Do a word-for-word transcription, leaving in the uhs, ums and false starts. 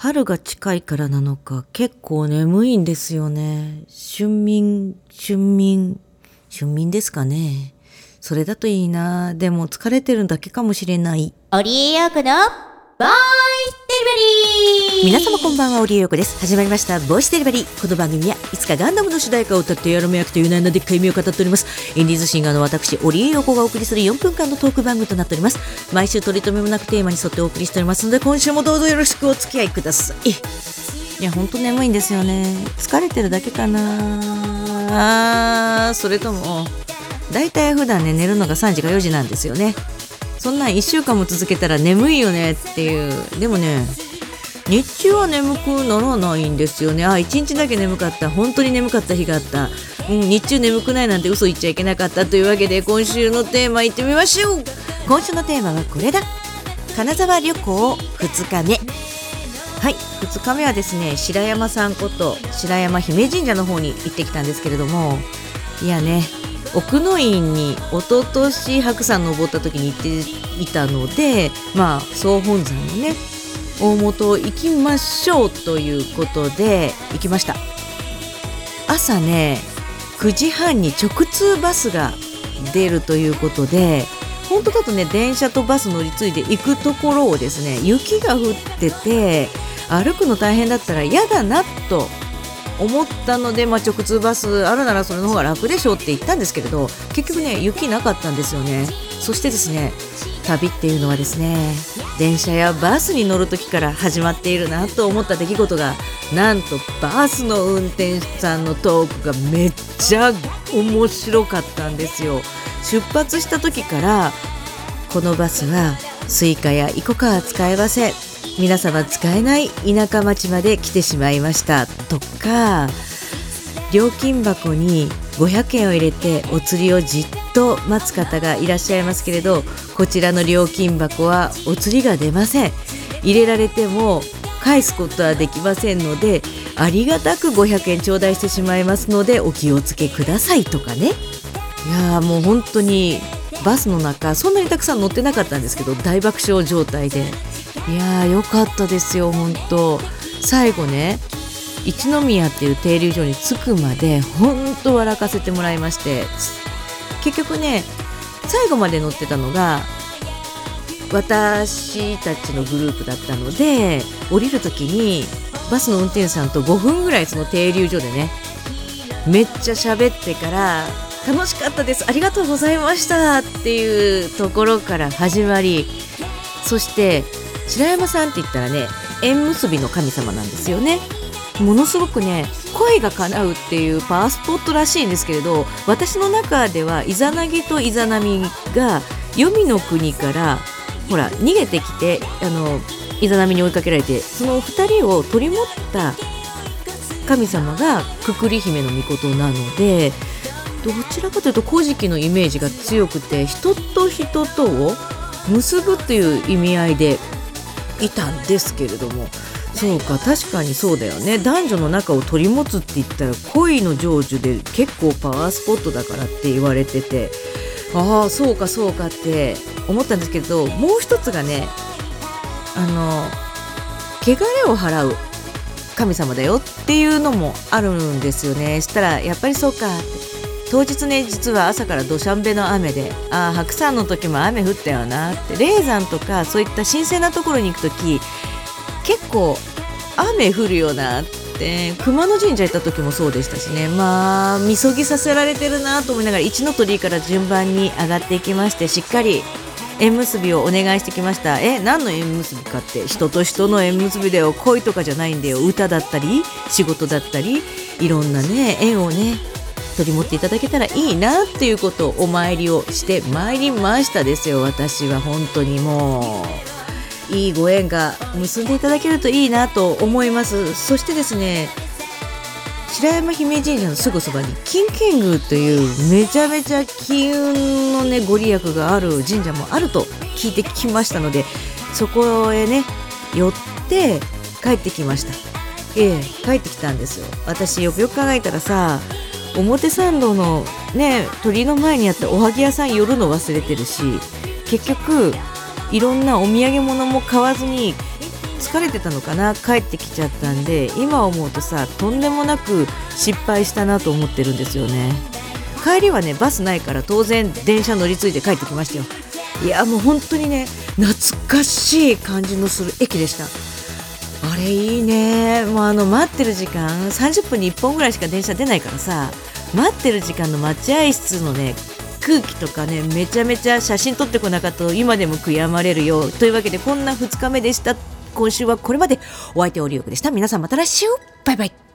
春が近いからなのか結構眠いんですよね。春眠、春眠、春眠ですかね。それだといいな。でも疲れてるだけかもしれない。 オリエヨーコのボイスデリバリー。 皆様こんばんは、オリエヨーコです。始まりましたボイスデリバリー。この番組はいつかガンダムの主題歌を歌ってやらめ役という内なでっかい夢を語っております。インディーズシンガーの私オリエヨーコがお送りするよんぷんかんのトーク番組となっております。毎週取り留めもなくテーマに沿ってお送りしておりますので、今週もどうぞよろしくお付き合いください。いやほんと眠いんですよね。疲れてるだけかな。あーそれともだいたい普段ね寝るのがさんじかよじなんですよね。そんなんいっしゅうかんも続けたら眠いよねっていう。でもね日中は眠くならないんですよね。あ、いちにちだけ眠かった、本当に眠かった日があった、うん、日中眠くないなんて嘘言っちゃいけなかったというわけで、今週のテーマいってみましょう。今週のテーマはこれだ。金沢旅行ふつかめ。はい、ふつかめはですね、白山さんこと白山姫神社の方に行ってきたんですけれども、いやね、奥の院に一昨年白山登った時に行っていたので、まあ総本山のね大本行きましょうということで行きました。朝ねくじはんに直通バスが出るということで、本当だとね電車とバス乗り継いで行くところをですね、雪が降ってて歩くの大変だったら嫌だなと思ったので、まあ、直通バスあるならそれの方が楽でしょうって言ったんですけれど、結局ね雪なかったんですよね。そしてですね、旅っていうのはですね、電車やバスに乗る時から始まっているなと思った出来事が、なんとバスの運転手さんのトークがめっちゃ面白かったんですよ。出発した時から、このバスはスイカやイコカは使えません、皆様使えない田舎町まで来てしまいましたとか、料金箱にごひゃくえんを入れてお釣りをじっと待つ方がいらっしゃいますけれど、こちらの料金箱はお釣りが出ません。入れられても返すことはできませんので、ありがたくごひゃくえん頂戴してしまいますのでお気をつけくださいとかね。いやーもう本当にバスの中そんなにたくさん乗ってなかったんですけど、大爆笑状態で、いやーよかったですよ本当。最後ね一宮っていう停留所に着くまで本当笑かせてもらいまして、結局ね最後まで乗ってたのが私たちのグループだったので、降りる時にバスの運転手さんとごふんぐらいその停留所でねめっちゃ喋ってから、楽しかったです、ありがとうございましたっていうところから始まり、そして白山さんって言ったらね縁結びの神様なんですよね。ものすごくね恋が叶うっていうパワースポットらしいんですけれど、私の中ではイザナギとイザナミが黄泉の国からほら逃げてきて、あのイザナミに追いかけられて、そのふたりを取り持った神様がくくり姫の御事なので、どちらかというと古事記のイメージが強くて、人と人とを結ぶという意味合いでいたんですけれども、そうか確かにそうだよね。男女の仲を取り持つって言ったら恋の成就で結構パワースポットだからって言われてて、ああそうかそうかって思ったんですけど、もう一つがね、あの汚れを払う神様だよっていうのもあるんですよね。したらやっぱりそうかって、当日ね実は朝からどしゃんべの雨で、ああ白山の時も雨降ったよなって、霊山とかそういった神聖なところに行く時結構雨降るよなって、熊野神社行った時もそうでしたしね、まあみそぎさせられてるなと思いながら一の鳥居から順番に上がっていきまして、しっかり縁結びをお願いしてきました。え何の縁結びかって、人と人の縁結びだよ、恋とかじゃないんだよ、歌だったり仕事だったりいろんなね縁をね取り持っていただけたらいいなっていうことをお参りをしてまいりましたですよ。私は本当にもういいご縁が結んでいただけるといいなと思います。そしてですね、白山姫神社のすぐそばに金剣宮というめちゃめちゃ金運のねご利益がある神社もあると聞いてきましたので、そこへね寄って帰ってきました。ええ帰ってきたんですよ。私よくよく考えたらさ、表参道のね鳥居の前にあったおはぎ屋さん寄るの忘れてるし、結局いろんなお土産物も買わずに疲れてたのかな、帰ってきちゃったんで、今思うとさ、とんでもなく失敗したなと思ってるんですよね。帰りはねバスないから当然電車乗り継いで帰ってきましたよ。いやもう本当にね懐かしい感じのする駅でした。あれいいね。もうあの待ってる時間さんじゅっぷんにいっぽんぐらいしか電車出ないからさ、待ってる時間の待合室のね空気とかね、めちゃめちゃ写真撮ってこなかったと今でも悔やまれるよ。というわけでこんなふつかめでした。今週はこれまで。お相手オリオクでした。皆さんまた来週、バイバイ。